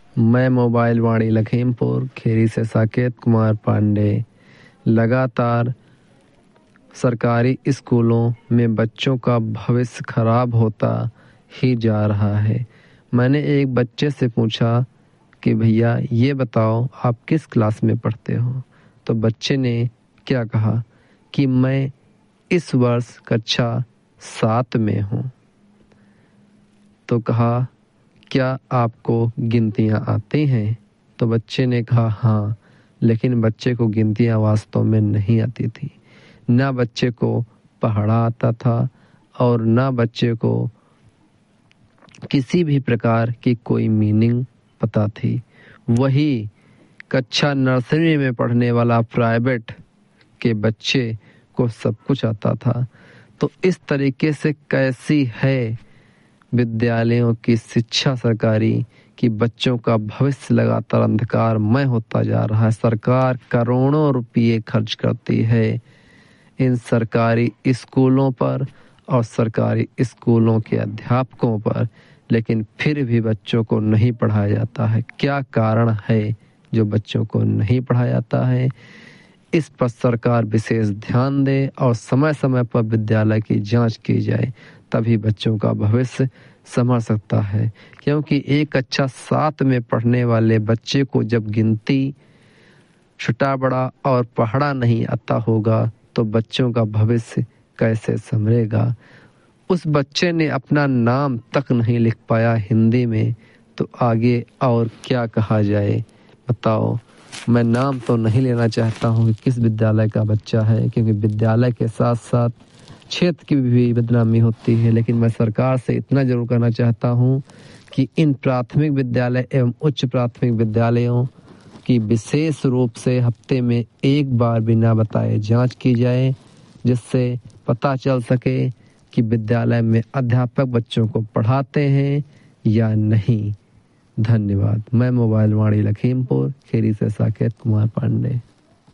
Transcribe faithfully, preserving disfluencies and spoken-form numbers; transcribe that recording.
मैं मोबाइल वाणी लखीमपुर खेरी से साकेत कुमार पांडे। लगातार सरकारी स्कूलों में बच्चों का भविष्य खराब होता ही जा रहा है। मैंने एक बच्चे से पूछा कि भैया ये बताओ आप किस क्लास में पढ़ते हो, तो बच्चे ने क्या कहा कि मैं इस वर्ष कक्षा सात में हूँ। तो कहा क्या आपको गिनतियाँ आती हैं? तो बच्चे ने कहा हाँ, लेकिन बच्चे को गिनतियाँ वास्तव में नहीं आती थी। ना बच्चे को पढ़ा आता था और ना बच्चे को किसी भी प्रकार की कोई मीनिंग पता थी। वही कक्षा नर्सरी में पढ़ने वाला प्राइवेट के बच्चे को सब कुछ आता था। तो इस तरीके से कैसी है विद्यालयों की शिक्षा सरकारी कि बच्चों का भविष्य लगातार अंधकारमय होता जा रहा है। सरकार करोड़ों रुपये खर्च करती है इन सरकारी स्कूलों पर और सरकारी स्कूलों के अध्यापकों पर, लेकिन फिर भी बच्चों को नहीं पढ़ाया जाता है। क्या कारण है जो बच्चों को नहीं पढ़ाया जाता है? इस पर सरकार विशेष ध्यान दे और समय समय पर विद्यालय की जांच की जाए, तभी बच्चों का भविष्य संभल सकता है। क्योंकि एक कक्षा सात में पढ़ने वाले बच्चे को जब गिनती, छोटा बड़ा और पढ़ना नहीं आता होगा तो बच्चों का भविष्य कैसे संभलेगा। उस बच्चे ने अपना नाम तक नहीं लिख पाया हिंदी में, तो आगे और क्या कहा जाए बताओ। मैं नाम तो नहीं लेना चाहता हूँ कि किस विद्यालय का बच्चा है, क्योंकि विद्यालय के साथ साथ क्षेत्र की भी बदनामी होती है। लेकिन मैं सरकार से इतना जरूर कहना चाहता हूँ कि इन प्राथमिक विद्यालय एवं उच्च प्राथमिक विद्यालयों की विशेष रूप से हफ्ते में एक बार बिना बताए जांच की जाए, जिससे पता चल सके कि विद्यालय में अध्यापक बच्चों को पढ़ाते हैं या नहीं। धन्यवाद। मैं मोबाइल वाणी लखीमपुर खेरी से साकेत कुमार पांडे।